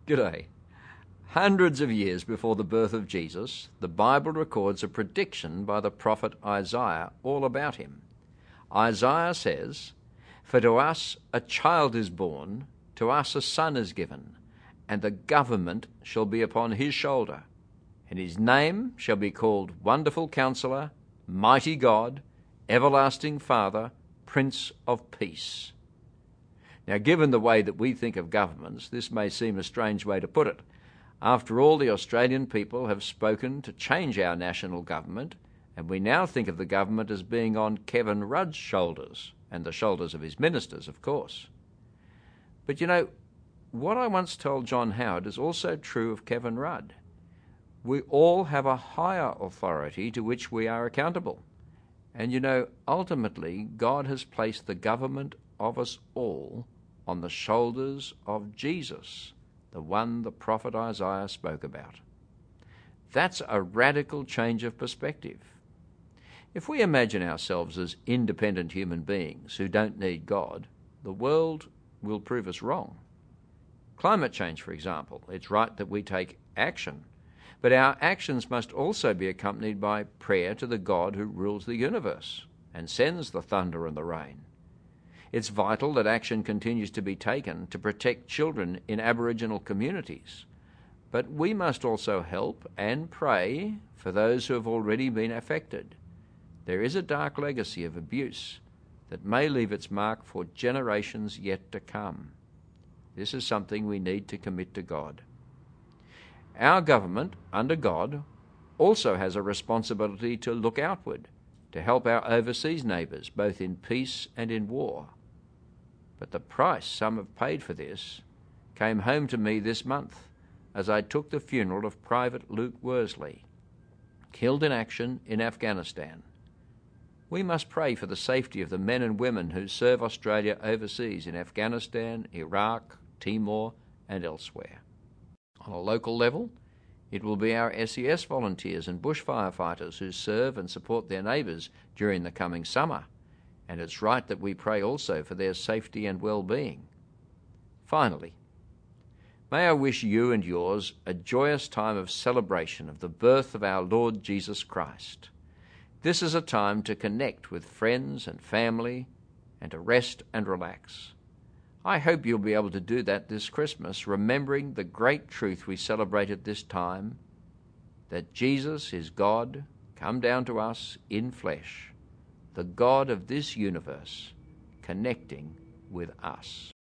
G'day. Hundreds of years before the birth of Jesus, the Bible records a prediction by the prophet Isaiah all about him. Isaiah says, "For to us a child is born, to us a son is given, and the government shall be upon his shoulder. And his name shall be called Wonderful Counselor, Mighty God, Everlasting Father, Prince of Peace." Now, given the way that we think of governments, this may seem a strange way to put it. After all, the Australian people have spoken to change our national government, and we now think of the government as being on Kevin Rudd's shoulders, and the shoulders of his ministers, of course. But you know, what I once told John Howard is also true of Kevin Rudd. We all have a higher authority to which we are accountable. And you know, ultimately, God has placed the government of us all on the shoulders of Jesus, the one the prophet Isaiah spoke about. That's a radical change of perspective. If we imagine ourselves as independent human beings who don't need God, the world will prove us wrong. Climate change, for example, it's right that we take action, but our actions must also be accompanied by prayer to the God who rules the universe and sends the thunder and the rain. It's vital that action continues to be taken to protect children in Aboriginal communities, but we must also help and pray for those who have already been affected. There is a dark legacy of abuse that may leave its mark for generations yet to come. This is something we need to commit to God. Our government, under God, also has a responsibility to look outward, to help our overseas neighbours, both in peace and in war. But the price some have paid for this came home to me this month as I took the funeral of Private Luke Worsley, killed in action in Afghanistan. We must pray for the safety of the men and women who serve Australia overseas in Afghanistan, Iraq, Timor and elsewhere. On a local level, it will be our SES volunteers and bush firefighters who serve and support their neighbours during the coming summer, and it's right that we pray also for their safety and well-being. Finally, may I wish you and yours a joyous time of celebration of the birth of our Lord Jesus Christ. This is a time to connect with friends and family and to rest and relax. I hope you'll be able to do that this Christmas, remembering the great truth we celebrate at this time, that Jesus is God, come down to us in flesh, the God of this universe, connecting with us.